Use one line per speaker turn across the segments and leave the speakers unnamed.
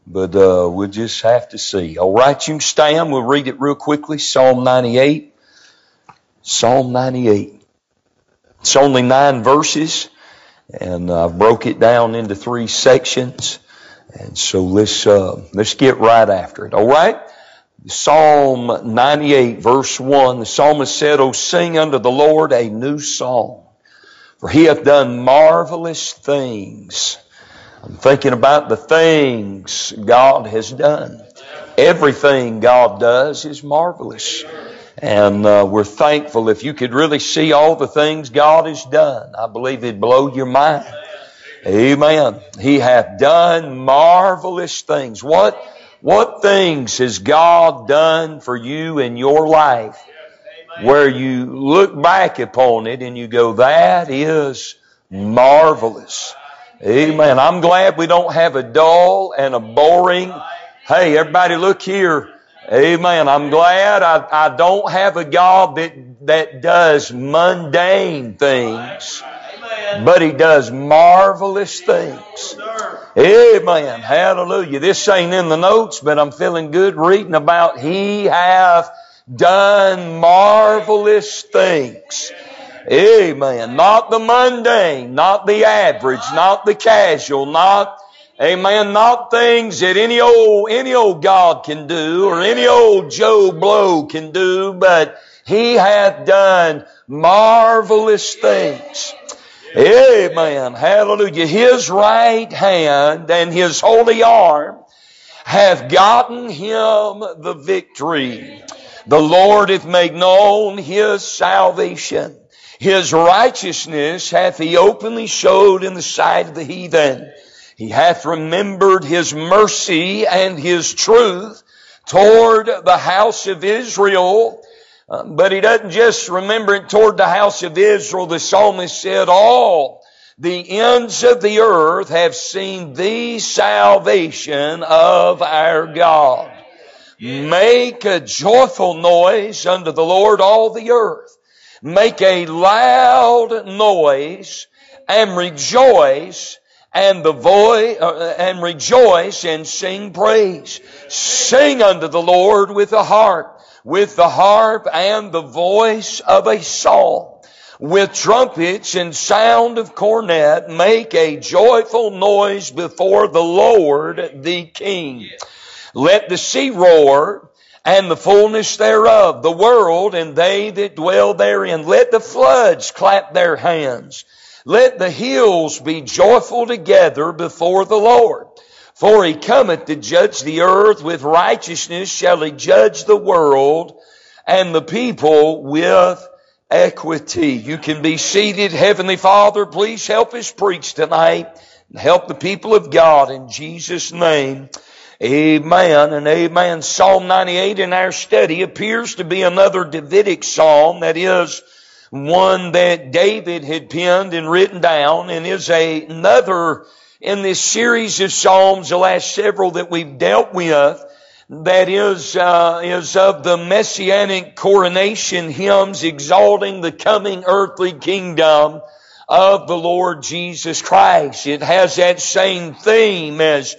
but we'll just have to see. All right, you can stand. We'll read it real quickly. Psalm 98. Psalm 98. It's only 9 verses, and I broke it down into 3 sections. And so let's get right after it. All right? Psalm 98, verse 1. The psalmist said, "O sing unto the Lord a new song, for he hath done marvelous things." I'm thinking about the things God has done. Everything God does is marvelous. And we're thankful. If you could really see all the things God has done, I believe it'd blow your mind. Amen. He hath done marvelous things. What things has God done for you in your life where you look back upon it and you go, that is marvelous. Amen. I'm glad we don't have a dull and a boring. Hey, everybody look here. Amen. I'm glad I don't have a God that does mundane things, but He does marvelous things. Amen. Hallelujah. This ain't in the notes, but I'm feeling good reading about He hath done marvelous things. Amen. Not the mundane, not the average, not the casual, not things that any old God can do or any old Joe Blow can do, but He hath done marvelous things. Amen. Hallelujah. His right hand and His holy arm have gotten Him the victory. The Lord hath made known His salvation. His righteousness hath He openly showed in the sight of the heathen. He hath remembered His mercy and His truth toward the house of Israel. But He doesn't just remember it toward the house of Israel. The psalmist said, all the ends of the earth have seen the salvation of our God. Make a joyful noise unto the Lord, all the earth. Make a loud noise and rejoice, and rejoice and sing praise. Sing unto the Lord with the harp and the voice of a psalm. With trumpets and sound of cornet, make a joyful noise before the Lord the King. Let the sea roar, and the fullness thereof, the world and they that dwell therein. Let the floods clap their hands. Let the hills be joyful together before the Lord. For He cometh to judge the earth, with righteousness shall He judge the world, and the people with equity. You can be seated. Heavenly Father, please help us preach tonight, and help the people of God in Jesus' name. Amen and amen. Psalm 98 in our study appears to be another Davidic psalm, that is, one that David had penned and written down, and is another in this series of psalms, the last several that we've dealt with, that is of the messianic coronation hymns exalting the coming earthly kingdom of the Lord Jesus Christ. It has that same theme as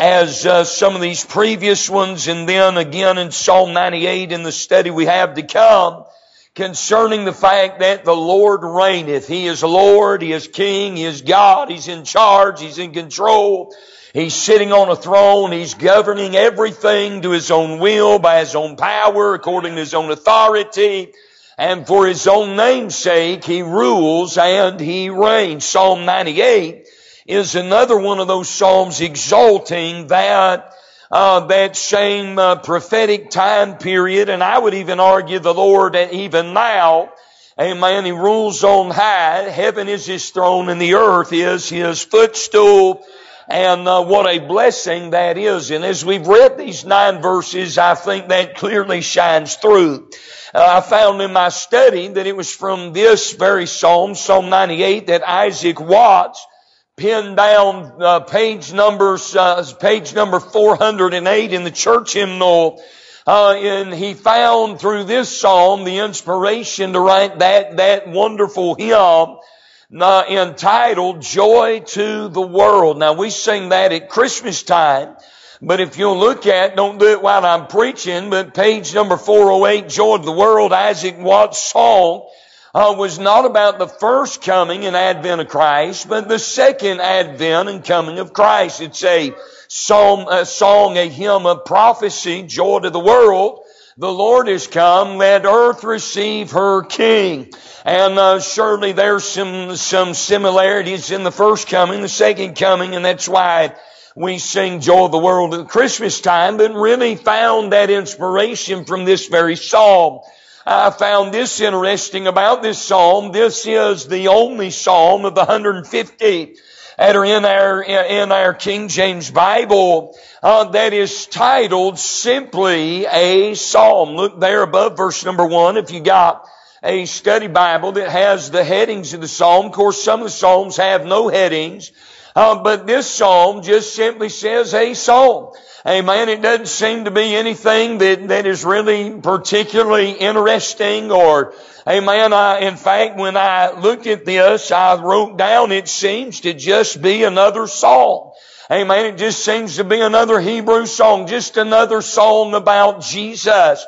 some of these previous ones, and then again in Psalm 98 in the study we have to come, concerning the fact that the Lord reigneth. He is Lord, He is King, He is God, He's in charge, He's in control. He's sitting on a throne, He's governing everything to His own will, by His own power, according to His own authority. And for His own name's sake, He rules and He reigns. Psalm 98 is another one of those psalms exalting that same prophetic time period. And I would even argue the Lord even now, amen, He rules on high. Heaven is His throne and the earth is His footstool. And what a blessing that is. And as we've read these 9 verses, I think that clearly shines through. I found in my study that it was from this very psalm, Psalm 98, that Isaac Watts penned down page number 408 in the church hymnal. And he found through this psalm the inspiration to write that wonderful hymn entitled Joy to the World. Now we sing that at Christmas time, But if you'll look at, don't do it while I'm preaching, but page number 408, Joy of the World, Isaac Watts' song was not about the first coming and advent of Christ, but the second advent and coming of Christ. It's a song, a hymn of prophecy, joy to the world. The Lord is come, let earth receive her King. And surely there's some similarities in the first coming, the second coming, and that's why we sing Joy of the World at Christmas time, but really found that inspiration from this very psalm. I found this interesting about this psalm. This is the only psalm of the 150 that are in our King James Bible that is titled simply a psalm. Look there above verse number 1 if you got a study Bible that has the headings of the psalm. Of course, some of the psalms have no headings, but this psalm just simply says a psalm. Amen. It doesn't seem to be anything that is really particularly interesting or, amen. In fact, when I looked at this, I wrote down it seems to just be another song. Amen. It just seems to be another Hebrew song, just another song about Jesus.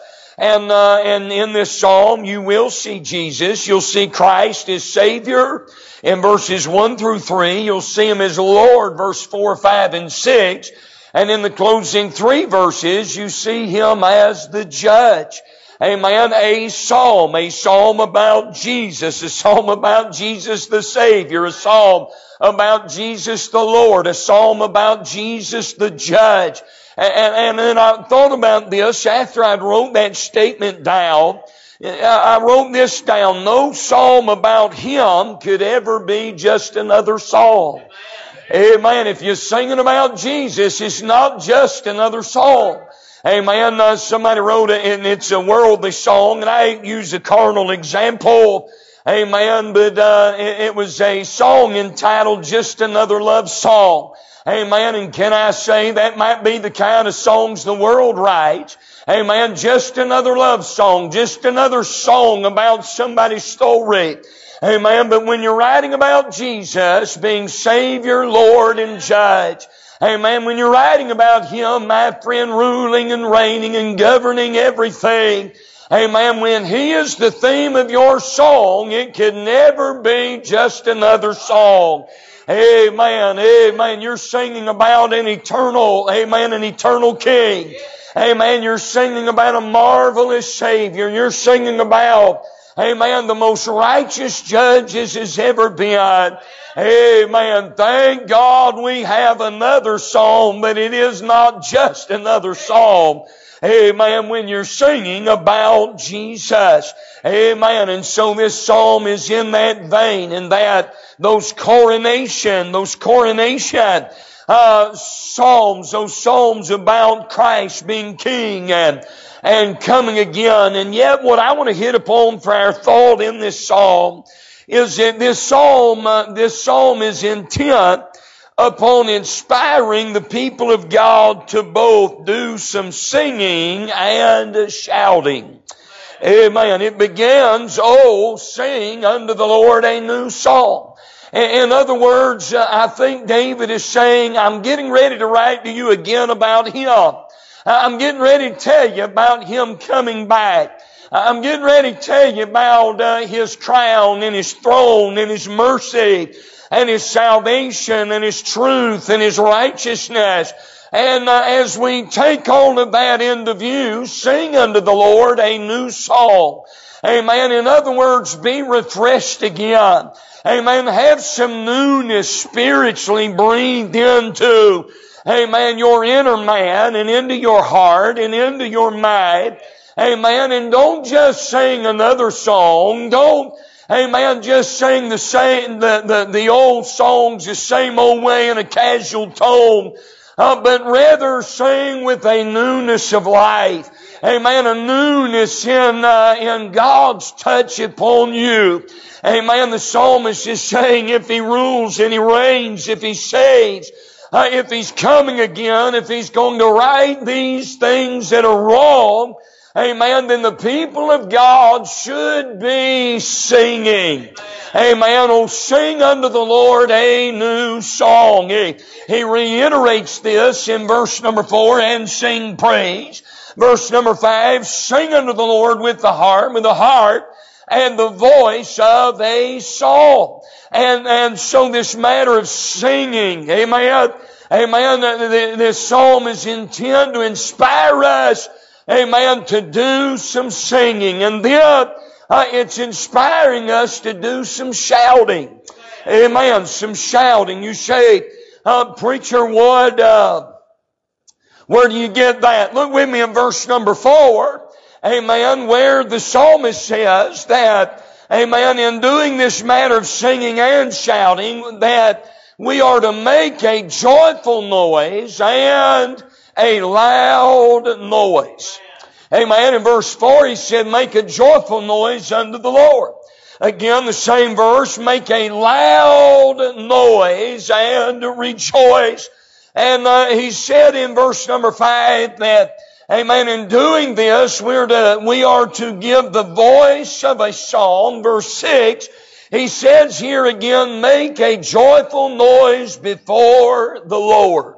And in this psalm, you will see Jesus. You'll see Christ as Savior in verses 1 through 3. You'll see Him as Lord, verse 4, 5, and 6. And in the closing 3 verses, you see Him as the Judge. Amen. A psalm about Jesus, a psalm about Jesus the Savior, a psalm about Jesus the Lord, a psalm about Jesus the Judge. And then I thought about this after I wrote that statement down. I wrote this down. No psalm about Him could ever be just another psalm. Amen. If you're singing about Jesus, it's not just another song. Amen. Somebody wrote it, and it's a worldly song, and I use a carnal example. Amen. But it was a song entitled Just Another Love Song. Amen. And can I say that might be the kind of songs the world writes. Amen. Just another love song. Just another song about somebody's story. Amen. But when you're writing about Jesus being Savior, Lord, and Judge, amen, when you're writing about Him, my friend, ruling and reigning and governing everything, amen, when He is the theme of your song, it can never be just another song. Amen, amen. You're singing about an eternal, amen, an eternal King. Amen. You're singing about a marvelous Savior. You're singing about, amen, the most righteous Judge as has ever been. Amen. Thank God we have another psalm, but it is not just another psalm. Amen. When you're singing about Jesus. Amen. And so this psalm is in that vein, and that those coronation psalms, those psalms about Christ being King and coming again. And yet what I want to hit upon for our thought in this psalm is that this psalm is intent upon inspiring the people of God to both do some singing and shouting. Amen. It begins, oh, sing unto the Lord a new song. In other words, I think David is saying, I'm getting ready to write to you again about Him. I'm getting ready to tell you about Him coming back. I'm getting ready to tell you about His crown and His throne and His mercy and His salvation and His truth and His righteousness. And as we take all of that into view, sing unto the Lord a new song. Amen. In other words, be refreshed again. Amen. Have some newness spiritually breathed into, amen, your inner man and into your heart and into your mind. Amen. And don't just sing another song. Don't, amen, just sing the old songs the same old way in a casual tone. But rather sing with a newness of life. Amen. A newness in God's touch upon you. Amen. The psalmist is saying if He rules and He reigns, if He saves, if He's coming again, if He's going to right these things that are wrong, amen, then the people of God should be singing. Amen. Oh, sing unto the Lord a new song. He reiterates this in verse number 4, and sing praise. Verse number 5, sing unto the Lord with the harp and the voice of a psalm. And so this matter of singing, amen, this psalm is intended to inspire us, amen, to do some singing. And then it's inspiring us to do some shouting. Amen, some shouting. You say, preacher, where do you get that? Look with me in verse number 4. Amen, where the psalmist says that, amen, in doing this matter of singing and shouting, that we are to make a joyful noise and a loud noise. Amen. In verse 4 he said, make a joyful noise unto the Lord. Again, the same verse, make a loud noise and rejoice. And he said in verse number 5 that, amen, in doing this, we are to give the voice of a psalm. Verse 6, he says here again, make a joyful noise before the Lord.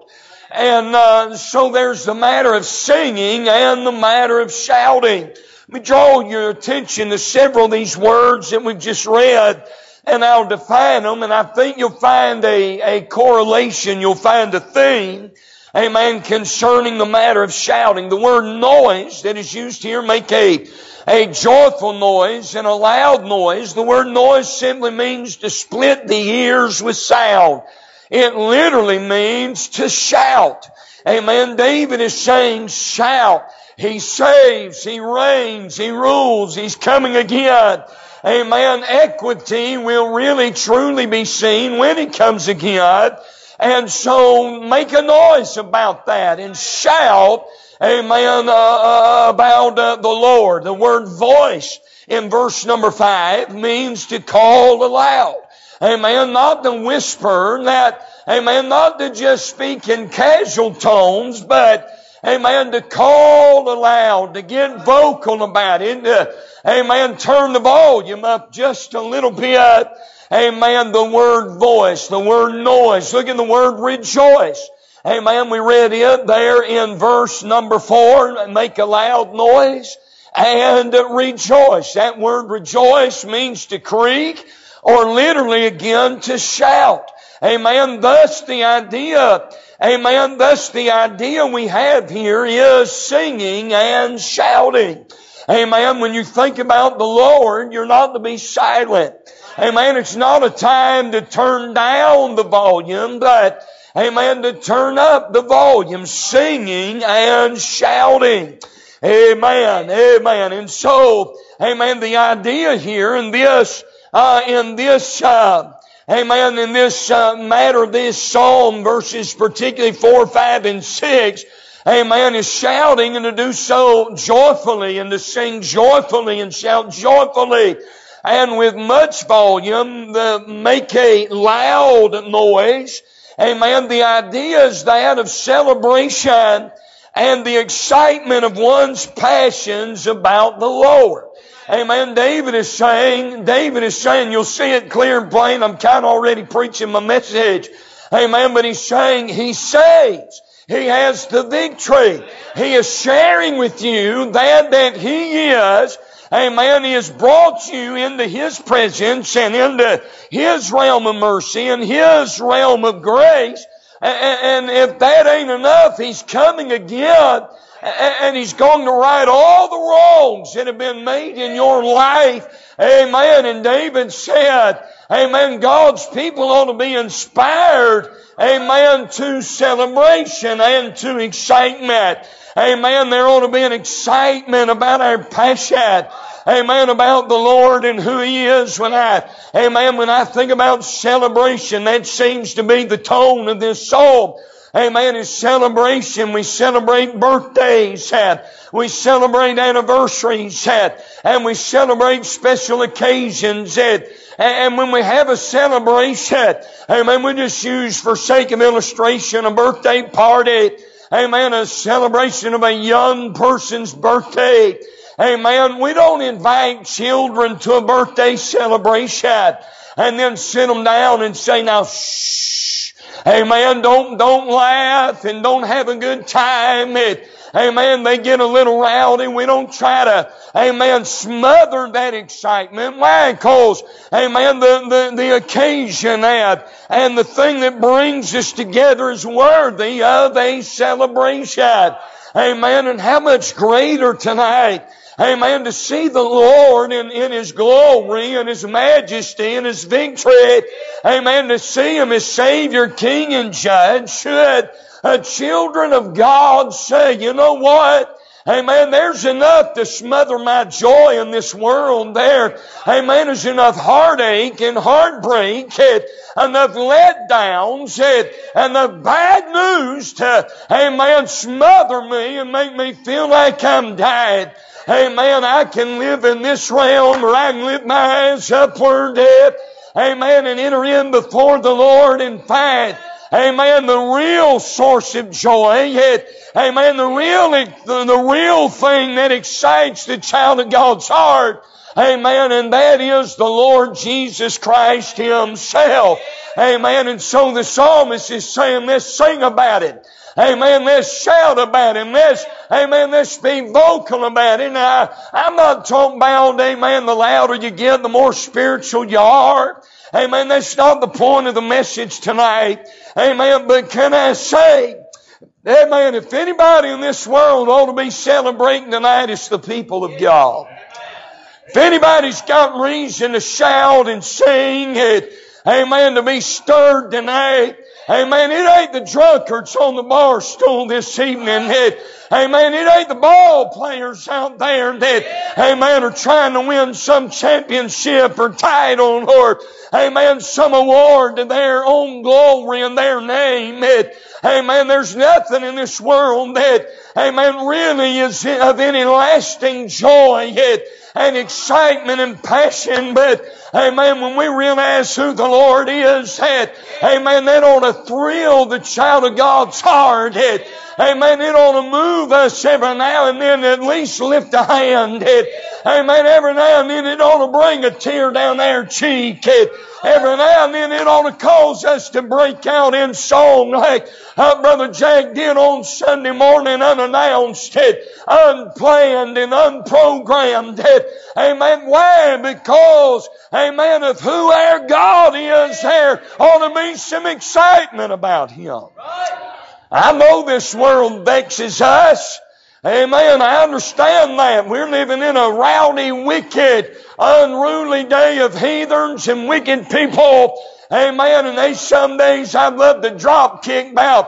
And so there's the matter of singing and the matter of shouting. Let me draw your attention to several of these words that we've just read, and I'll define them, and I think you'll find a correlation, you'll find a theme, amen, concerning the matter of shouting. The word noise that is used here, make a joyful noise and a loud noise. The word noise simply means to split the ears with sound. It literally means to shout. Amen. David is saying shout. He saves, He reigns, He rules, He's coming again. Amen. Equity will really truly be seen when He comes again. And so make a noise about that and shout, amen, about the Lord. The word voice in verse number 5 means to call aloud. Amen. Not to whisper, amen, not to just speak in casual tones, but, amen, to call aloud, to get vocal about it, amen, turn the volume up just a little bit. Amen, the word voice, the word noise. Look at the word rejoice. Amen, we read it there in verse number 4, make a loud noise and rejoice. That word rejoice means to creak, or literally again to shout. Amen. Thus the idea we have here is singing and shouting. Amen. When you think about the Lord, you're not to be silent. Amen. It's not a time to turn down the volume, but, amen, to turn up the volume, singing and shouting. Amen. Amen. And so, amen, the idea here in this matter of this psalm, verses particularly 4, 5, and 6, amen, is shouting, and to do so joyfully, and to sing joyfully and shout joyfully, and with much volume, make a loud noise. Amen. The idea is that of celebration and the excitement of one's passions about the Lord. Amen. David is saying, you'll see it clear and plain. I'm kind of already preaching my message. Amen. But he's saying He saves. He has the victory. He is sharing with you that He is. Amen. He has brought you into His presence and into His realm of mercy and His realm of grace. And if that ain't enough, He's coming again. And He's going to right all the wrongs that have been made in your life. Amen. And David said, amen, God's people ought to be inspired, amen, to celebration and to excitement. Amen. There ought to be an excitement about our passion. Amen. About the Lord and who He is. When I think about celebration, that seems to be the tone of this psalm. Amen. It's celebration. We celebrate birthdays. We celebrate anniversaries. And we celebrate special occasions. And when we have a celebration, amen, we just use, for sake of illustration, a birthday party. amen, a celebration of a young person's birthday, amen, we don't invite children to a birthday celebration and then sit them down and say, now, shh, amen, don't laugh and don't have a good time. Amen, they get a little rowdy. We don't try to, amen, smother that excitement. Why? Because, amen, the occasion that and the thing that brings us together is worthy of a celebration. Amen, and how much greater tonight, amen, to see the Lord in His glory and His majesty and His victory. Amen, to see Him as Savior, King, and Judge. Should children of God say, you know what? Amen, there's enough to smother my joy in this world. There, amen, there's enough heartache and heartbreak, enough letdowns, and enough bad news to, amen, smother me and make me feel like I'm dying. Amen, I can live in this realm, or I can lift my eyes upward, amen, and enter in before the Lord and find, amen, the real source of joy. Amen, the real thing that excites the child of God's heart. Amen, and that is the Lord Jesus Christ Himself. Amen, and so the psalmist is saying, let's sing about it. Amen, let's shout about Him. Let's be vocal about it. Now, I'm not talking about, amen, the louder you get, the more spiritual you are. Amen, that's not the point of the message tonight. Amen, but can I say, amen, if anybody in this world ought to be celebrating tonight, it's the people of God. If anybody's got reason to shout and sing, amen, to be stirred tonight, amen, it ain't the drunkards on the bar stool this evening. Amen, it ain't the ball players out there that, amen, are trying to win some championship or title or, amen, some award to their own glory and their name. Amen, there's nothing in this world that, amen, really is of any lasting joy and excitement and passion. But, amen, when we realize who the Lord is, amen, that ought to thrill the child of God's heart. Amen, it ought to move us every now and then, at least lift a hand. Amen, every now and then it ought to bring a tear down their cheek. Every now and then it ought to cause us to break out in song like Brother Jack did on Sunday morning, unannounced, unplanned and unprogrammed. Amen. Why? Because, amen, of who our God is, there ought to be some excitement about Him. I know this world vexes us. Amen. I understand that. We're living in a rowdy, wicked, unruly day of heathens and wicked people. Amen. And some days I'd love to drop kick about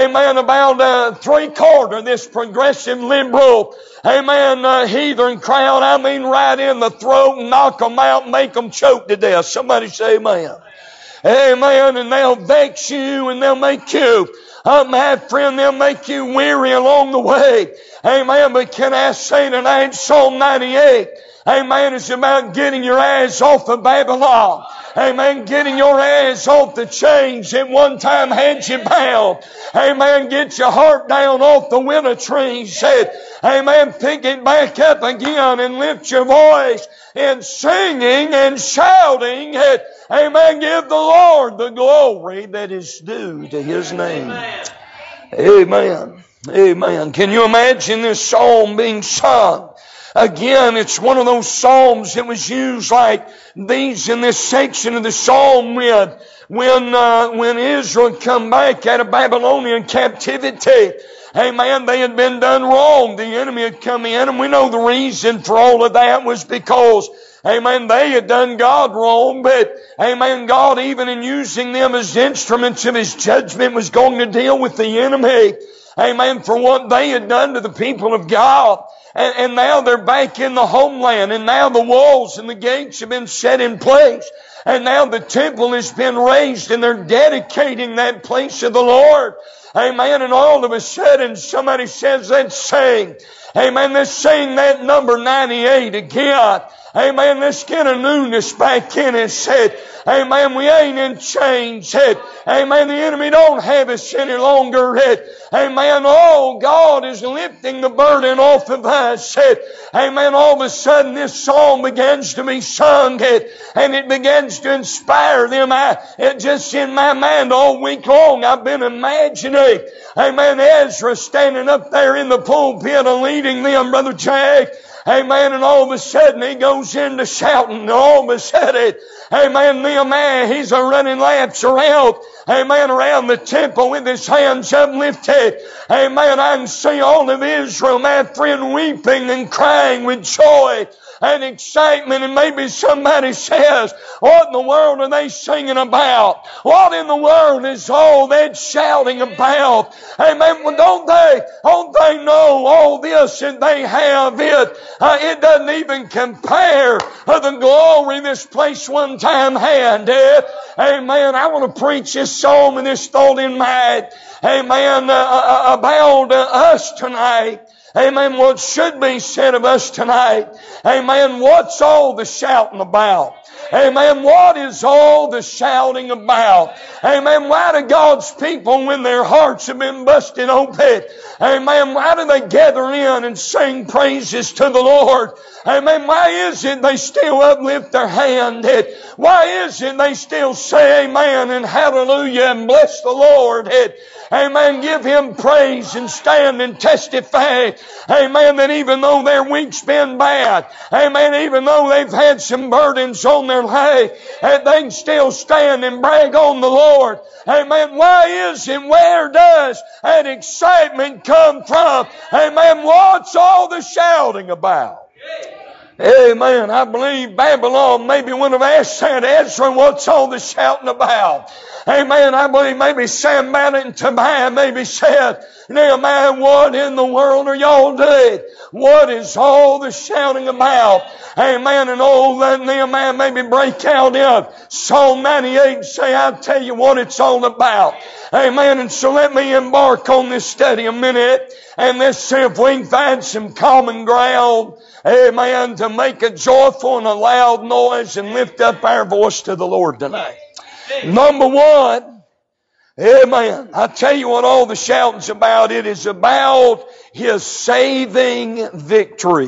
3/4 this progressive liberal, amen, heathen crowd. I mean, right in the throat and knock them out and make them choke to death. Somebody say amen. Amen. And they'll vex you and they'll make you, my friend, they'll make you weary along the way. Amen. But can I say tonight, Psalm 98, amen, is about getting your eyes off of Babylon. Amen. Getting your eyes off the chains that one time had you bound. Amen. Get your heart down off the willow trees. Amen. Pick it back up again and lift your voice in singing and shouting. Amen. Give the Lord the glory that is due to His name. Amen. Amen. Can you imagine this psalm being sung? Again, it's one of those psalms that was used like these in this section of the psalm when Israel come back out of Babylonian captivity. Amen. They had been done wrong. The enemy had come in, and we know the reason for all of that was because, amen, they had done God wrong, but, amen, God, even in using them as instruments of His judgment, was going to deal with the enemy. Amen, for what they had done to the people of God. And now they're back in the homeland, and now the walls and the gates have been set in place. And now the temple has been raised, and they're dedicating that place of the Lord. Amen. And all of a sudden somebody says, let's sing. Amen. Let's sing that number 98 again. Amen. Let's get a newness back in it. Said, amen. We ain't in chains. Said, amen. The enemy don't have us any longer. Amen. Oh, God is lifting the burden off of us. Said, amen. All of a sudden this song begins to be sung, and it begins to inspire them. It just in my mind all week long I've been imagining, amen, Ezra standing up there in the pulpit and leading them, Brother Jack. Amen. And all of a sudden he goes into shouting. And all of a sudden, amen, Nehemiah, he's a running laps around, amen, around the temple with his hands uplifted. Amen. I can see all of Israel, my friend, weeping and crying with joy and excitement. And maybe somebody says, what in the world are they singing about? What in the world is all that shouting about? Amen. Well, don't they know all this that they have? It doesn't even compare to the glory this place one time had. Amen. I want to preach this psalm and this thought in mind. Amen. About us tonight. Amen. What should be said of us tonight. Amen. What's all the shouting about? Amen. What is all the shouting about? Amen. Why do God's people, when their hearts have been busted open, amen, why do they gather in and sing praises to the Lord? Amen. Why is it they still uplift their hand? Why is it they still say amen and hallelujah and bless the Lord? Amen. Give Him praise and stand and testify. Amen. That even though their week's been bad, amen, even though they've had some burdens on their life, they can still stand and brag on the Lord. Amen. Why is it? Where does that excitement come from? Amen. What's all the shouting about? Amen. I believe Babylon maybe would have asked Ezra, what's all the shouting about? Amen. I believe maybe Sanballat and Tobiah maybe said, Nehemiah, what in the world are y'all doing? What is all the shouting about? Amen. And all that Nehemiah maybe break out in Psalm 98 and say, I'll tell you what it's all about. Amen. And so let me embark on this study a minute, and let's see if we can find some common ground. Amen. To make a joyful and a loud noise and lift up our voice to the Lord tonight. Number one, amen, I tell you what all the shouting's about. It is about His saving victory.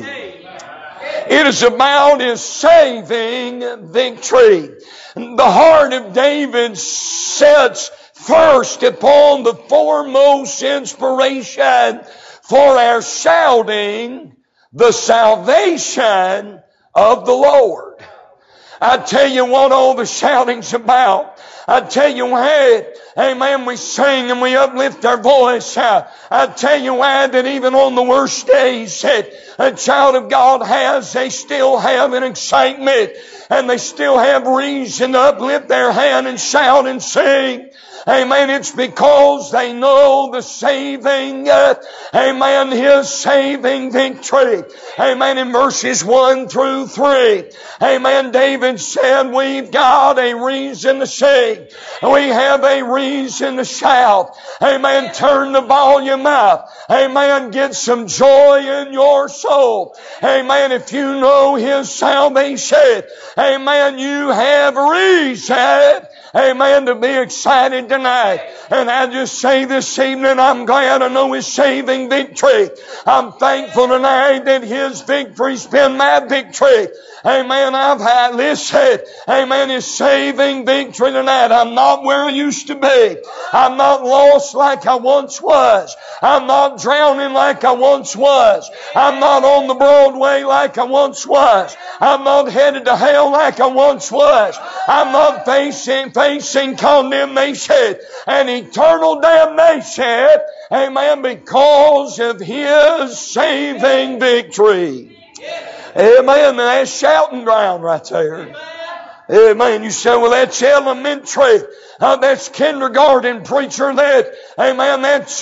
It is about His saving victory. The heart of David sets first upon the foremost inspiration for our shouting, the salvation of the Lord. I tell you what all the shouting's about. I tell you why, amen, we sing and we uplift our voice. I tell you why that even on the worst days that a child of God has, they still have an excitement and they still have reason to uplift their hand and shout and sing. Amen. It's because they know the saving, amen, His saving victory. Amen. In verses 1 through 3. Amen. David said, we've got a reason to sing. We have a reason to shout. Amen. Turn the volume up. Amen. Get some joy in your soul. Amen. If you know His salvation, amen, you have reason, amen, to be excited tonight. And I just say this evening, I'm glad I know His saving victory. I'm thankful tonight that His victory's been my victory. Amen. I've had, listen, amen, His saving victory tonight. I'm not where I used to be. I'm not lost like I once was. I'm not drowning like I once was. I'm not on the Broadway like I once was. I'm not headed to hell like I once was. I'm not facing condemnation and eternal damnation. Amen. Because of His saving victory. Amen. That's shouting ground right there. Amen. You say, well, that's elementary. That's kindergarten, preacher. Amen.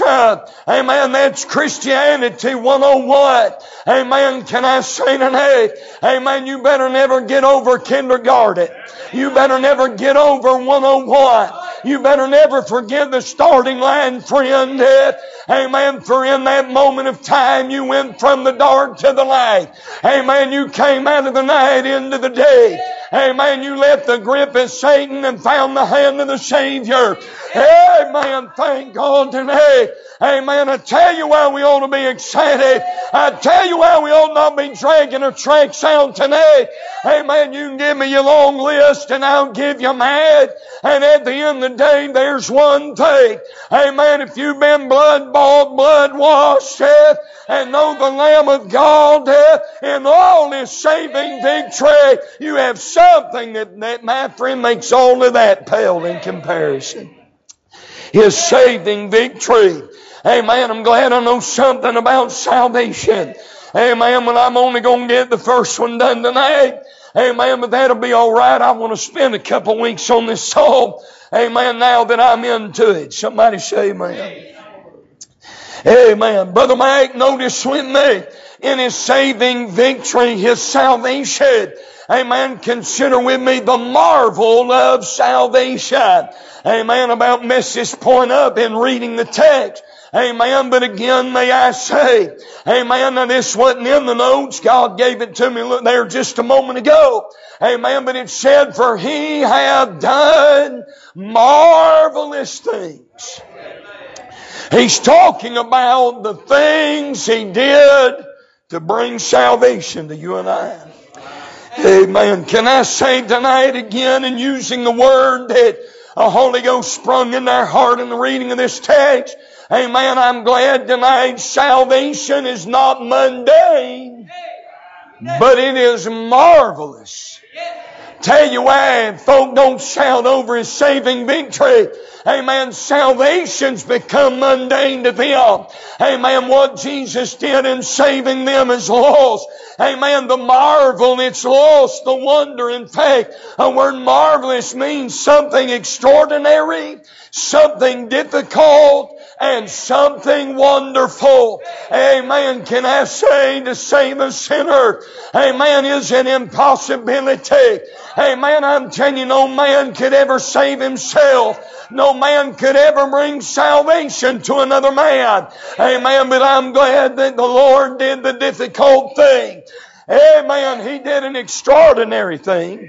That's Christianity 101. Amen. Can I say tonight? Amen. You better never get over kindergarten. You better never get over 101. You better never forget the starting line, friend. Amen. For in that moment of time, you went from the dark to the light. Amen. You came out of the night into the day. Amen. You left the grip of Satan and found the hand of the Savior. Amen. Thank God today. Amen. I tell you why we ought to be excited. I tell you why we ought not be dragging our tracks out tonight. Amen. You can give me your long list and I'll give you mine. And at the end of the day, there's one thing. Amen. If you've been blood-bought, blood-washed, and know the Lamb of God in all His saving victory, you have something that, my friend, makes all of that pale in comparison. His saving victory. Amen. I'm glad I know something about salvation. Amen. Well, I'm only going to get the first one done tonight. Amen. But that'll be all right. I want to spend a couple weeks on this psalm. Amen. Now that I'm into it. Somebody say amen. Amen. Brother Mike, notice with me in His saving victory, His salvation. Amen. Consider with me the marvel of salvation. Amen. About mess this point up in reading the text. Amen. But again, may I say, amen, now this wasn't in the notes. God gave it to me, look there just a moment ago. Amen. But it said, for He hath done marvelous things. He's talking about the things He did to bring salvation to you and I. Amen. Can I say tonight again, in using the word that the Holy Ghost sprung in our heart in the reading of this text? Amen. I'm glad tonight salvation is not mundane, but it is marvelous. Tell you why folk don't shout over His saving victory. Amen. Salvation's become mundane to them. Amen. What Jesus did in saving them is lost. Amen. The marvel, it's lost. The wonder. In fact, the word marvelous means something extraordinary, something difficult, and something wonderful. Amen. Can I say to save a sinner, amen, is an impossibility. Amen. I'm telling you, no man could ever save himself. No man could ever bring salvation to another man. Amen. But I'm glad that the Lord did the difficult thing. Amen. He did an extraordinary thing.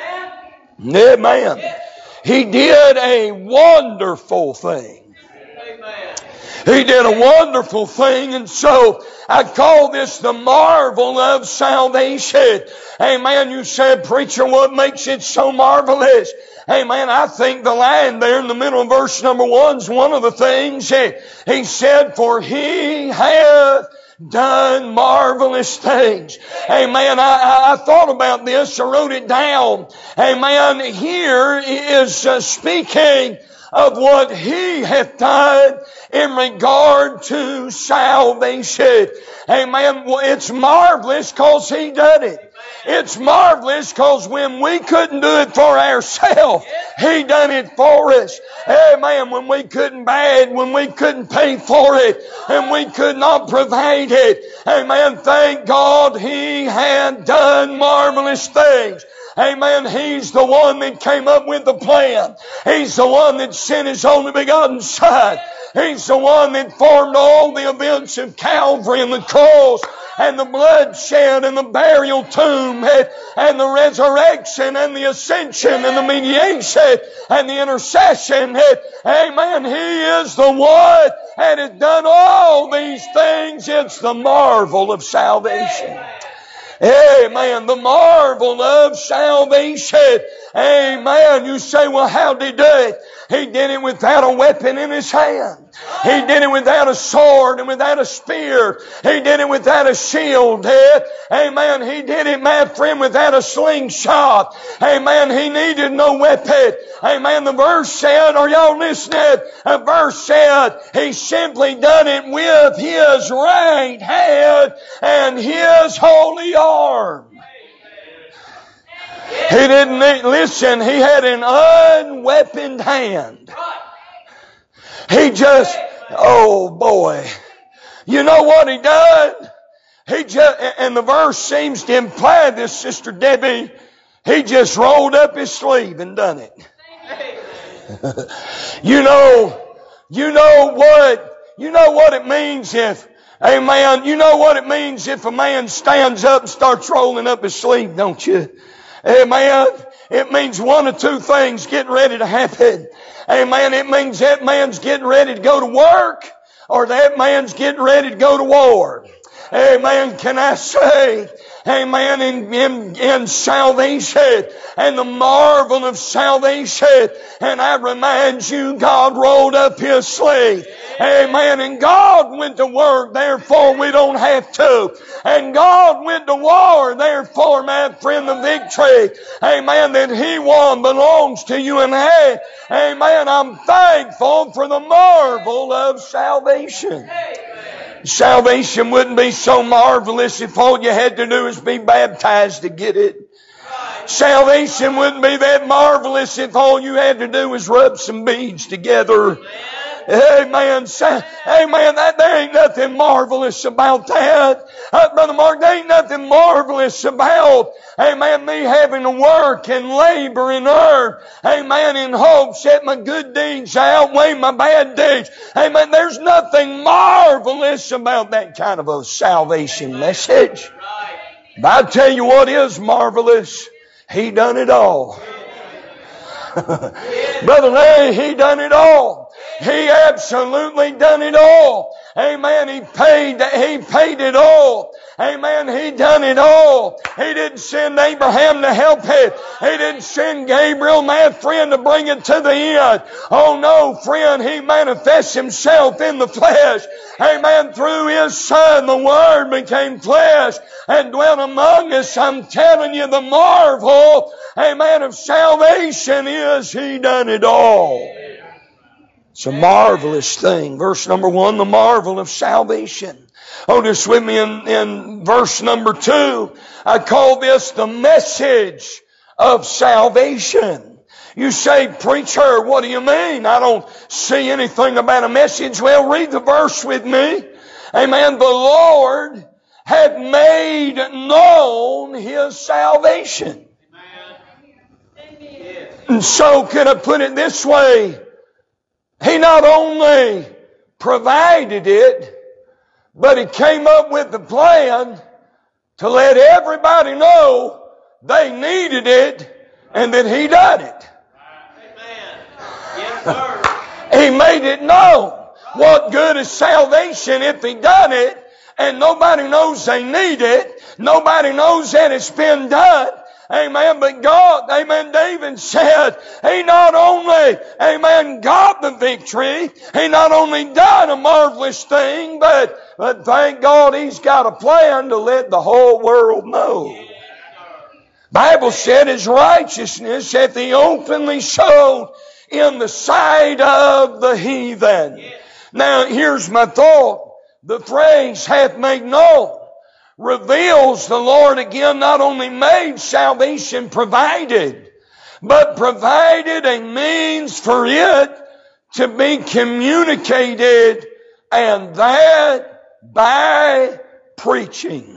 Amen. He did a wonderful thing. He did a wonderful thing, and so I call this the marvel of salvation. Amen. You said, preacher, what makes it so marvelous? Amen. I think the line there in the middle of verse number 1 is one of the things. He said, for He hath done marvelous things. Amen. I thought about this. I wrote it down. Amen. Here is speaking of what He hath done in regard to salvation. Amen. Well, it's marvelous because He done it. It's marvelous because when we couldn't do it for ourselves, He done it for us. Amen. When we couldn't buy it, when we couldn't pay for it, and we could not provide it. Amen. Thank God He had done marvelous things. Amen. He's the one that came up with the plan. He's the one that sent His only begotten Son. He's the one that formed all the events of Calvary and the cross and the bloodshed and the burial tomb and the resurrection and the ascension and the mediation and the intercession. Amen. He is the one that has done all these things. It's the marvel of salvation. Amen. The marvel of salvation. Amen. You say, well, how did He do it? He did it without a weapon in His hand. He did it without a sword and without a spear. He did it without a shield. Amen. He did it, my friend, without a slingshot. Amen. He needed no weapon. Amen. The verse said, are y'all listening? The verse said, He simply done it with His right hand and His holy arm. He didn't listen. He had an unweaponed hand. He just, oh boy. You know what He done? He just, and the verse seems to imply this, Sister Debbie. He just rolled up His sleeve and done it. You know what it means if, amen, you know what it means if a man stands up and starts rolling up his sleeve, don't you? Amen. It means one of two things getting ready to happen. Amen. It means that man's getting ready to go to work, or that man's getting ready to go to war. Amen. Can I say, amen, in salvation and the marvel of salvation, and I remind you, God rolled up His sleeve. Amen. And God went to work, therefore we don't have to. And God went to war, therefore, my friend, the victory, amen, that He won belongs to you and I. Amen. I'm thankful for the marvel of salvation. Salvation wouldn't be so marvelous if all you had to do is be baptized to get it. Salvation wouldn't be that marvelous if all you had to do was rub some beads together. Amen. Amen. There ain't nothing marvelous about that. Brother Mark, there ain't nothing marvelous about, amen, me having to work and labor and earn, amen, in hopes that my good deeds outweigh my bad deeds. Amen. There's nothing marvelous about that kind of a salvation message. But I tell you what is marvelous. He done it all. Brother Larry, He done it all. He absolutely done it all. Amen. He paid it all. Amen. He done it all. He didn't send Abraham to help it. He didn't send Gabriel, my friend, to bring it to the end. Oh no, friend, He manifests Himself in the flesh. Amen. Through His Son, the Word became flesh and dwelt among us. I'm telling you, the marvel, amen, of salvation is He done it all. It's a marvelous thing. Verse number 1, the marvel of salvation. Notice with me in verse number 2, I call this the message of salvation. You say, preacher, what do you mean? I don't see anything about a message. Well, read the verse with me. Amen. The Lord had made known His salvation. And so, could I put it this way? He not only provided it, but He came up with the plan to let everybody know they needed it and that He done it.
Amen. Yes, sir.
He made it known. What good is salvation if He done it and nobody knows they need it? Nobody knows that it's been done. Amen. But God, amen, David said, He not only, amen, got the victory, He not only done a marvelous thing, but thank God He's got a plan to let the whole world know. Bible said His righteousness hath He openly showed in the sight of the heathen. Now, here's my thought. The phrase hath made known reveals the Lord again not only made salvation provided, but provided a means for it to be communicated, and that by preaching.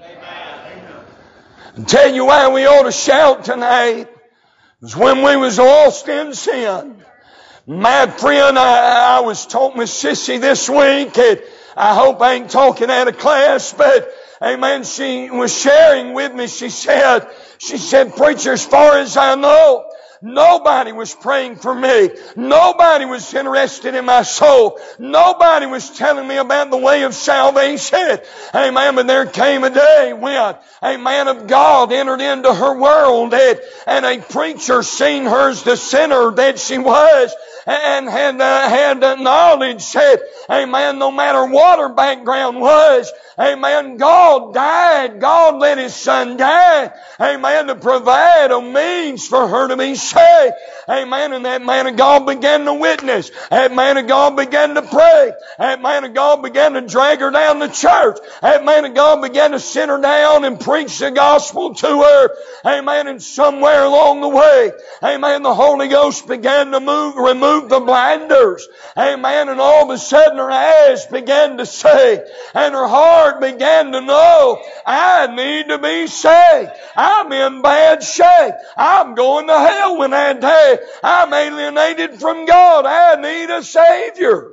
I'll tell you why we ought to shout tonight. It was when we was lost in sin. My friend, I was talking with Sissy this week, and I hope I ain't talking out of class, but amen, she was sharing with me. She said, preacher, as far as I know, nobody was praying for me. Nobody was interested in my soul. Nobody was telling me about the way of salvation. Amen. But there came a day when a man of God entered into her world, and a preacher seen her as the sinner that she was, and had knowledge that, amen, no matter what her background was, amen, God died. God let His Son die, amen, to provide a means for her to be saved. Amen. And that man of God began to witness. That man of God began to pray. That man of God began to drag her down to church. That man of God began to sit her down and preach the gospel to her. Amen. And somewhere along the way, amen, the Holy Ghost began to remove removed the blinders. Amen. And all of a sudden her eyes began to see, and her heart began to know, I need to be saved. I'm in bad shape. I'm going to hell when I die. I'm alienated from God. I need a Savior.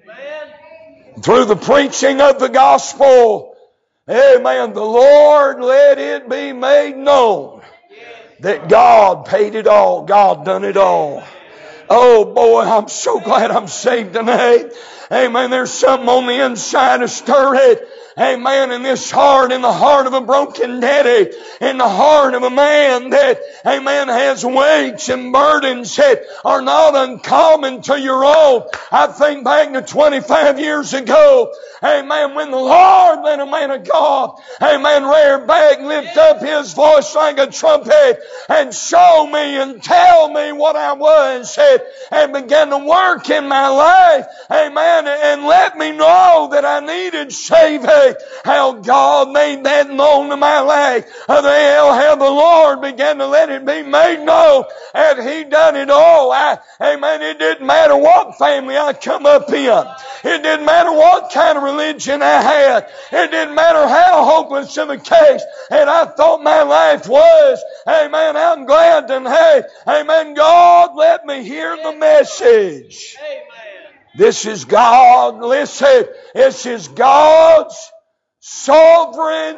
Amen. Through the preaching of the gospel, amen, the Lord let it be made known that God paid it all. God done it all. Oh boy, I'm so glad I'm saved tonight. Amen. There's something on the inside to stir it. Amen. In this heart, in the heart of a broken daddy, in the heart of a man that, amen, has weights and burdens that are not uncommon to your own. I think back to 25 years ago, amen, when the Lord let a man of God, amen, rear back, lift up his voice like a trumpet and show me and tell me what I was, and began to work in my life, amen, and let me know that I needed saving. How God made that known to my life. How the Lord began to let it be made known, and He done it all. Amen. It didn't matter what family I come up in. It didn't matter what kind of religion I had. It didn't matter how hopeless of a case that I thought my life was. Amen. I'm glad that, hey, amen, God let me hear the message. Amen. This is God, listen, this is God's sovereign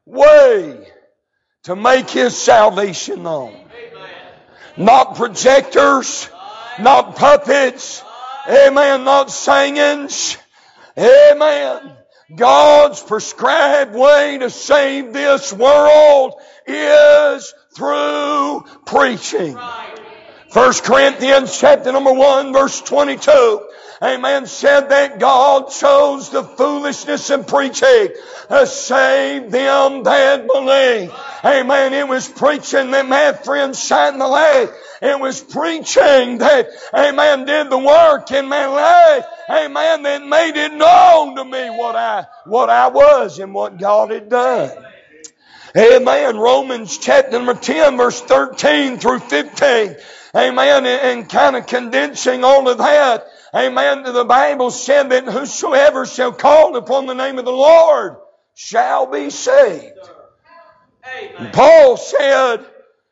way to make His salvation known. Amen. Not projectors, not puppets, amen, not singings, amen. God's prescribed way to save this world is through preaching. 1 Corinthians chapter number 1 verse 22. Amen. Said that God chose the foolishness of preaching to save them that believe. Amen. It was preaching that my friend shined the light. It was preaching that, amen, did the work in my life. Amen. That made it known to me what I was and what God had done. Amen. Romans chapter number 10 verse 13 through 15. Amen. And kind of condensing all of that. Amen. The Bible said that whosoever shall call upon the name of the Lord shall be saved. Amen. Paul said,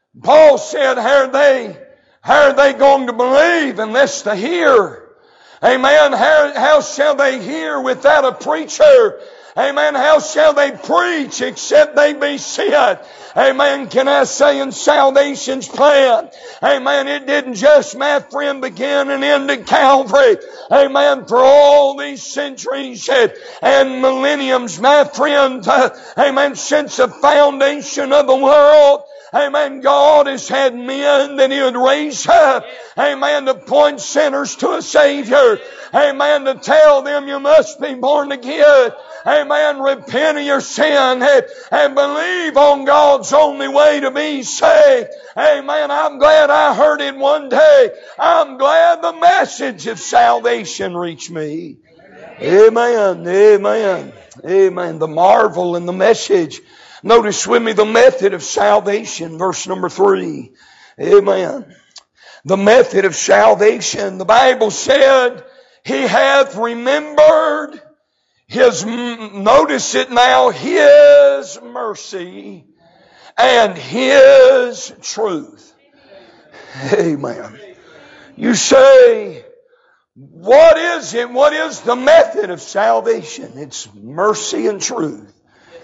how are they going to believe unless they hear? Amen. How shall they hear without a preacher? Amen. How shall they preach except they be sent? Amen. Can I say in salvation's plan? Amen. It didn't just, my friend, begin and end at Calvary. Amen. For all these centuries and millenniums, my friend, amen, since the foundation of the world, amen, God has had men that He would raise up, amen, to point sinners to a Savior. Amen, to tell them you must be born again. Amen, repent of your sin and believe on God's only way to be saved. Amen, I'm glad I heard it one day. I'm glad the message of salvation reached me. Amen, amen, amen. The marvel in the message. Notice with me the method of salvation, verse number 3. Amen. The method of salvation. The Bible said, He hath remembered His, notice it now, His mercy and His truth. Amen. You say, what is it? What is the method of salvation? It's mercy and truth.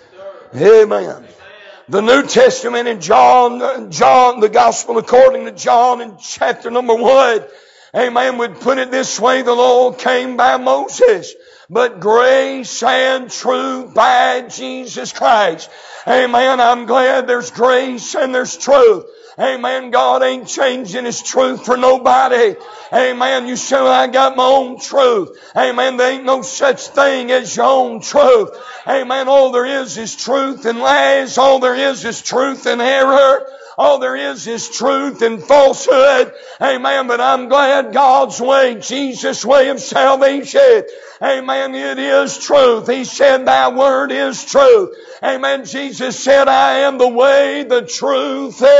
Amen. The New Testament in John, the Gospel according to John in chapter number 1, amen, would put it this way: the law came by Moses, but grace and truth by Jesus Christ. Amen. I'm glad there's grace and there's truth. Amen. God ain't changing His truth for nobody. Amen. You say, I got my own truth. Amen. There ain't no such thing as your own truth. Amen. All there is truth and lies. All there is truth and error. All there is truth and falsehood. Amen. But I'm glad God's way, Jesus' way of salvation. Amen. It is truth. He said, Thy word is truth. Amen. Jesus said, I am the way, the truth,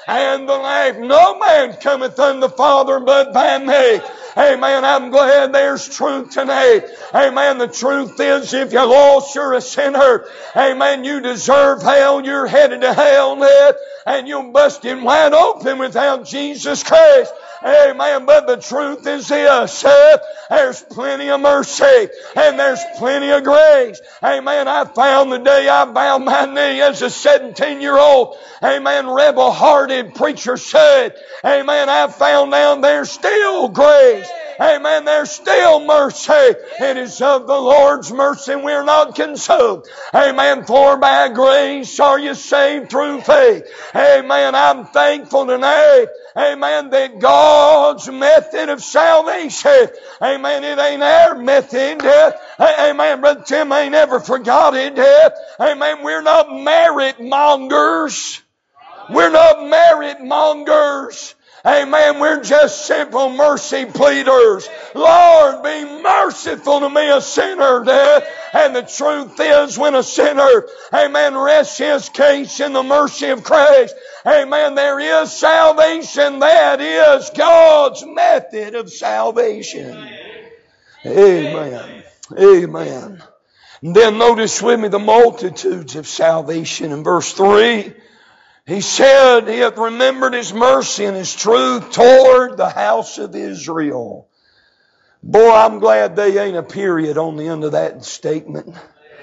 and the life. No man cometh unto the Father but by me. Amen. I'm glad there's truth tonight. Amen. The truth is, if you're lost, you're a sinner. Amen. You deserve hell. You're headed to hell yet. And you're busted wide open without Jesus Christ. Amen. But the truth is this. There's plenty of mercy. And there's plenty of grace. Amen. I found the day I bowed my knee as a 17-year-old. Amen. Rebel-hearted preacher said. Amen. I found out there's still grace. Amen. There's still mercy. It is of the Lord's mercy we're not consumed. Amen. For by grace are you saved through faith. Amen. I'm thankful tonight. Amen. That God's method of salvation. Amen. It ain't our method. Amen. Brother Tim ain't ever forgot it. Amen. We're not merit mongers. We're not merit mongers. Amen. We're just simple mercy pleaders. Lord, be merciful to me, a sinner. And the truth is, when a sinner, amen, rests his case in the mercy of Christ, amen, there is salvation. That is God's method of salvation. Amen. Amen. And then notice with me the multitudes of salvation in verse 3. He said he hath remembered his mercy and his truth toward the house of Israel. Boy, I'm glad they ain't a period on the end of that statement.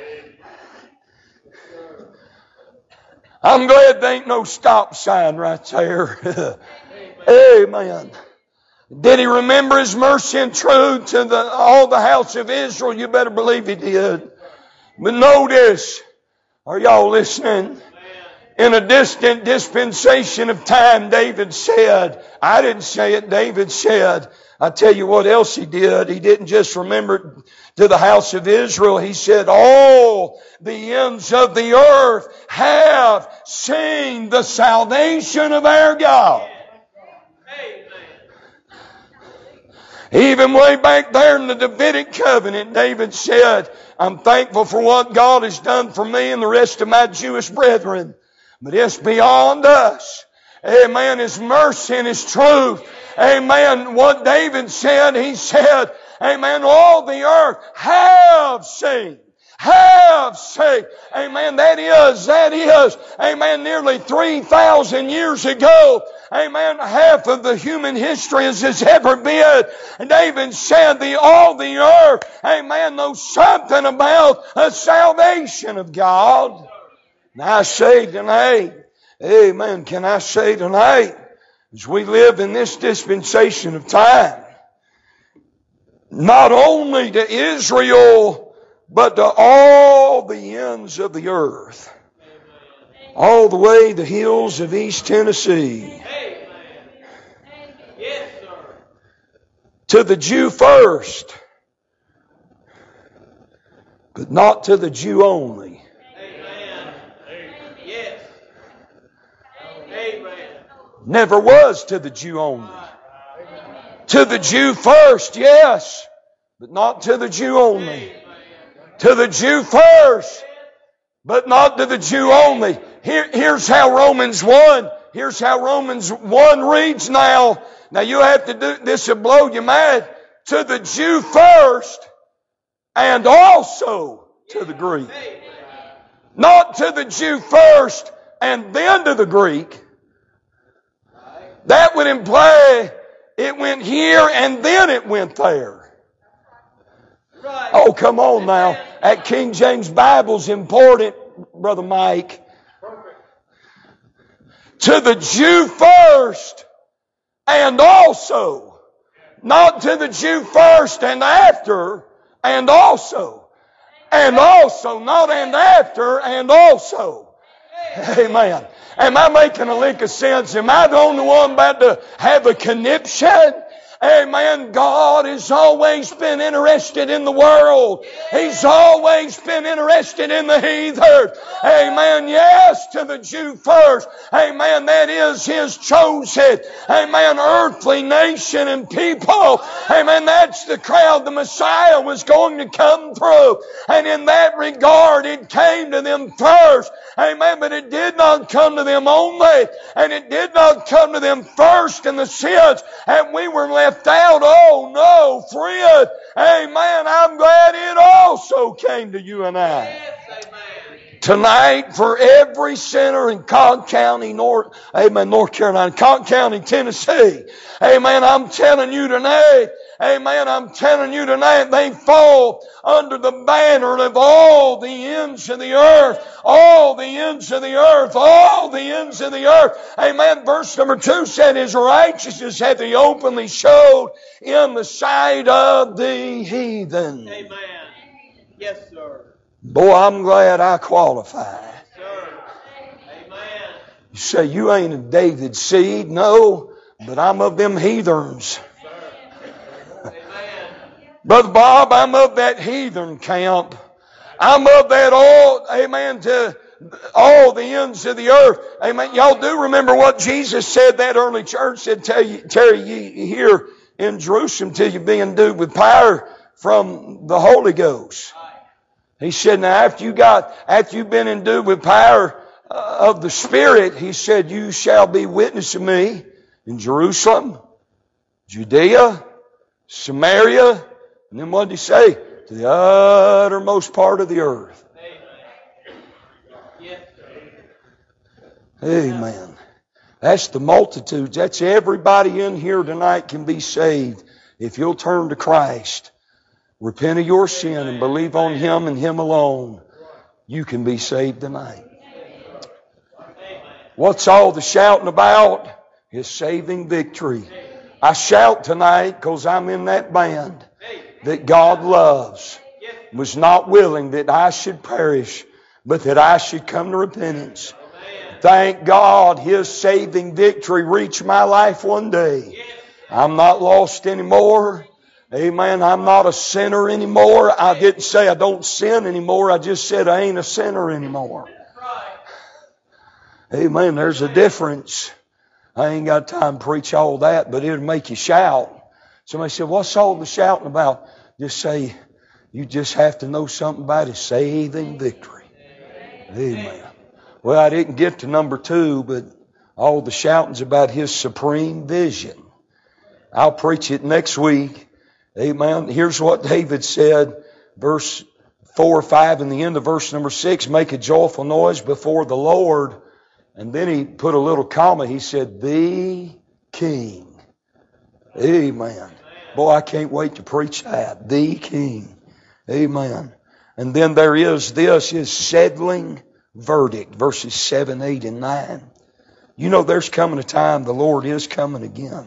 I'm glad there ain't no stop sign right there. Amen. Did he remember his mercy and truth to all the house of Israel? You better believe he did. But notice, are y'all listening? In a distant dispensation of time, David said, I didn't say it, David said, I tell you what else he did. He didn't just remember to the house of Israel. He said, all the ends of the earth have seen the salvation of our God. Even way back there in the Davidic covenant, David said, I'm thankful for what God has done for me and the rest of my Jewish brethren. But it's beyond us. Amen. His mercy and His truth. Amen. What David said, he said, amen, all the earth have seen. Have seen. Amen. That is, amen, nearly 3,000 years ago. Amen. Half of the human history as has ever been. And David said all the earth, amen, knows something about the salvation of God. And I say tonight, amen, can I say tonight, as we live in this dispensation of time, not only to Israel, but to all the ends of the earth, all the way the hills of East Tennessee, to the Jew first, but not to the Jew only. Never was to the Jew only. To the Jew first, yes, but not to the Jew only. To the Jew first, but not to the Jew only. Here's how Romans 1. Here's how Romans 1 reads now. Now you have to do this will blow your mind. To the Jew first, and also to the Greek. Not to the Jew first and then to the Greek. That would imply it went here and then it went there. Oh, come on now. That King James Bible's important, Brother Mike. To the Jew first and also. Not to the Jew first and after and also. And also. Not and after and also. Amen. Am I making a lick of sense? Am I the only one about to have a conniption? Amen. God has always been interested in the world. He's always been interested in the heathen. Amen. Yes, to the Jew first. Amen. That is His chosen, amen, earthly nation and people. Amen. That's the crowd the Messiah was going to come through. And in that regard, it came to them first. Amen. But it did not come to them only. And it did not come to them first in the sense that we were left out. Oh no, friend. Amen. I'm glad it also came to you and I. Tonight, for every sinner in Cobb County, North Carolina, Cobb County, Tennessee. Amen. I'm telling you tonight. Amen. I'm telling you tonight, they fall under the banner of all the ends of the earth. All the ends of the earth. All the ends of the earth. Amen. Verse number 2 said, His righteousness hath He openly showed in the sight of the heathen.
Amen. Yes, sir.
Boy, I'm glad I qualify.
Yes, sir. Amen.
You say, you ain't of David's seed. No, but I'm of them heathens. Brother Bob, I'm of that heathen camp. I'm of that all, amen, to all the ends of the earth. Amen. Y'all do remember what Jesus said, that early church said, tarry ye here in Jerusalem till you be endued with power from the Holy Ghost. He said, now after you've been endued with power of the Spirit, He said, you shall be witness of me in Jerusalem, Judea, Samaria, and then what did He say? To the uttermost part of the earth. Amen. That's the multitudes. That's everybody in here tonight can be saved. If you'll turn to Christ, repent of your sin and believe on Him and Him alone, you can be saved tonight. What's all the shouting about? His saving victory. I shout tonight because I'm in that band that God loves, was not willing that I should perish, but that I should come to repentance. Thank God His saving victory reached my life one day. I'm not lost anymore. Amen. I'm not a sinner anymore. I didn't say I don't sin anymore. I just said I ain't a sinner anymore. Amen. There's a difference. I ain't got time to preach all that, but it'll make you shout. Somebody said, what's all the shouting about? Just say, you just have to know something about His saving victory. Amen. Well, I didn't get to number 2, but all the shouting's about His supreme vision. I'll preach it next week. Amen. Here's what David said, verse 4 or 5 and the end of verse number 6, make a joyful noise before the Lord. And then he put a little comma. He said, the King. Amen. Boy, I can't wait to preach that. The King. Amen. And then there is this, His settling verdict, verses 7, 8, and 9. You know there's coming a time the Lord is coming again.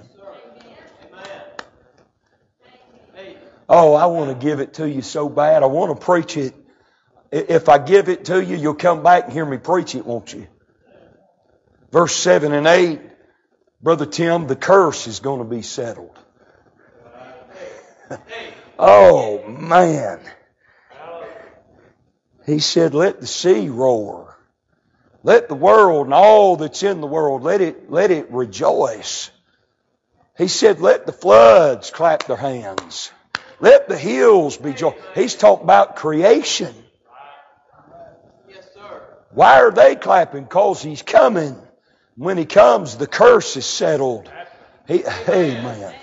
Oh, I want to give it to you so bad. I want to preach it. If I give it to you, you'll come back and hear me preach it, won't you? Verse 7 and 8, Brother Tim, the curse is going to be settled. Oh, man. He said, let the sea roar. Let the world and all that's in the world, let it rejoice. He said, let the floods clap their hands. Let the hills be joyful. He's talking about creation.
Yes, sir.
Why are they clapping? Because He's coming. When He comes, the curse is settled. Amen.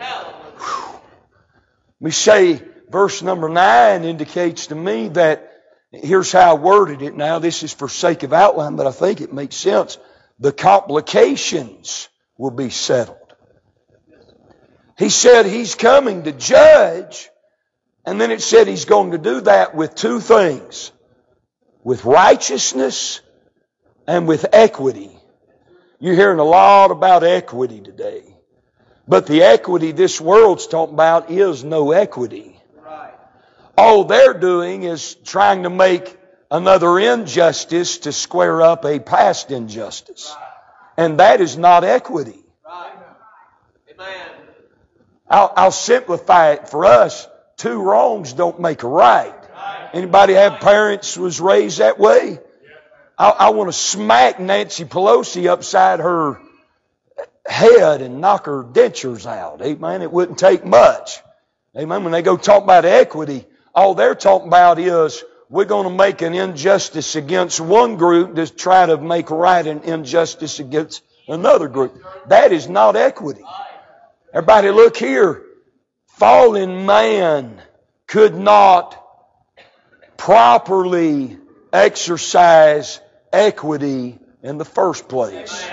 We say verse number 9 indicates to me that, here's how I worded it now. This is for sake of outline, but I think it makes sense. The complications will be settled. He said He's coming to judge, and then it said He's going to do that with 2 things. With righteousness and with equity. You're hearing a lot about equity today. But the equity this world's talking about is no equity.
Right.
All they're doing is trying to make another injustice to square up a past injustice. And that is not equity.
Right. Amen.
I'll simplify it for us. 2 wrongs don't make a right. Anybody have parents was raised that way? I want to smack Nancy Pelosi upside her head and knock her dentures out. Amen. It wouldn't take much. Amen. When they go talk about equity, all they're talking about is we're going to make an injustice against one group to try to make right an injustice against another group. That is not equity. Everybody look here. Fallen man could not properly exercise equity in the first place.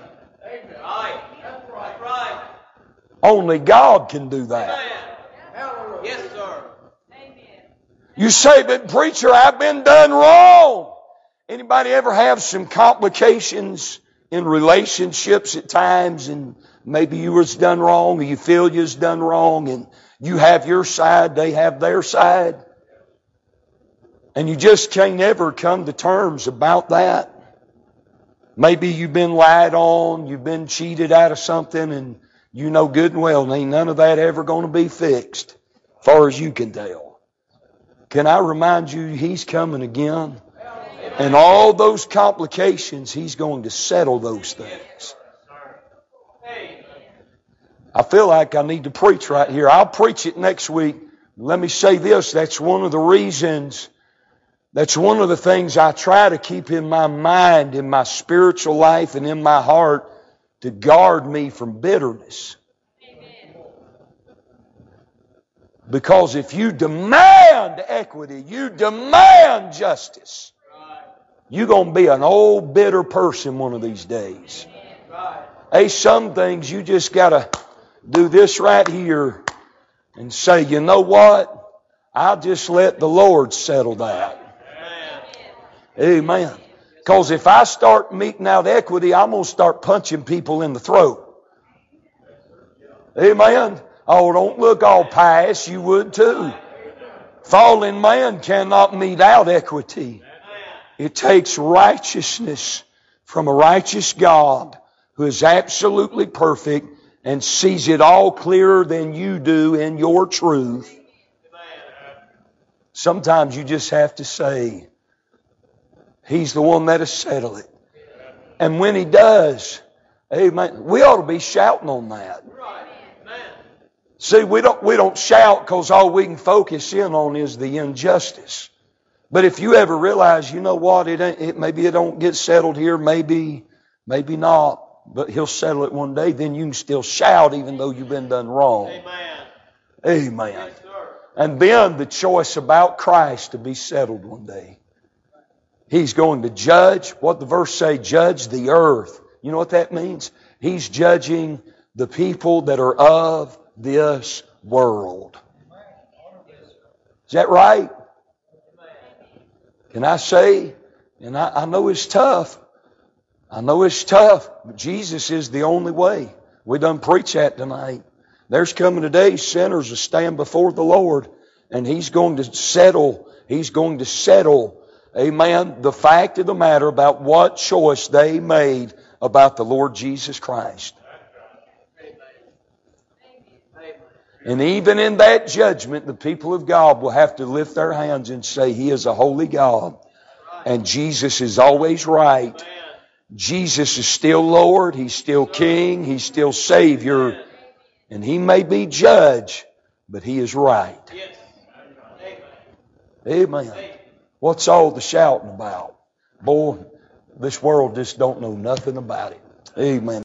Only God can do that.
Yes, sir.
You say, but preacher, I've been done wrong. Anybody ever have some complications in relationships at times, and maybe you was done wrong, or you feel you was done wrong, and you have your side, they have their side, and you just can't ever come to terms about that? Maybe you've been lied on, you've been cheated out of something, and you know good and well ain't none of that ever going to be fixed, as far as you can tell. Can I remind you, He's coming again? And all those complications, He's going to settle those things. I feel like I need to preach right here. I'll preach it next week. Let me say this. That's one of the reasons, that's one of the things I try to keep in my mind, in my spiritual life, and in my heart to guard me from bitterness. Because if you demand equity, you demand justice, you're going to be an old bitter person one of these days. Hey, some things you just got to do this right here and say, you know what? I'll just let the Lord settle that. Amen. Because if I start meting out equity, I'm going to start punching people in the throat. Amen. Oh, don't look all pious. You would too. Fallen man cannot mete out equity. It takes righteousness from a righteous God who is absolutely perfect and sees it all clearer than you do in your truth. Sometimes you just have to say, He's the one that'll settle it. And when He does, amen, we ought to be shouting on that. See, we don't shout because all we can focus in on is the injustice. But if you ever realize, you know what, maybe it don't get settled here, maybe not, but He'll settle it one day, then you can still shout even though you've been done wrong.
Amen.
Amen.
Yes, sir.
And then the choice about Christ to be settled one day. He's going to judge, what the verse say, judge the earth. You know what that means? He's judging the people that are of this world. Is that right? Can I say, and I know it's tough. I know it's tough, but Jesus is the only way. We done preach that tonight. There's coming a day sinners will stand before the Lord, and He's going to settle. He's going to settle, amen, the fact of the matter about what choice they made about the Lord Jesus Christ. And even in that judgment, the people of God will have to lift their hands and say, He is a holy God. And Jesus is always right. Jesus is still Lord. He's still King. He's still Savior. And He may be judge, but He is right. Amen. What's all the shouting about? Boy, this world just don't know nothing about it. Amen.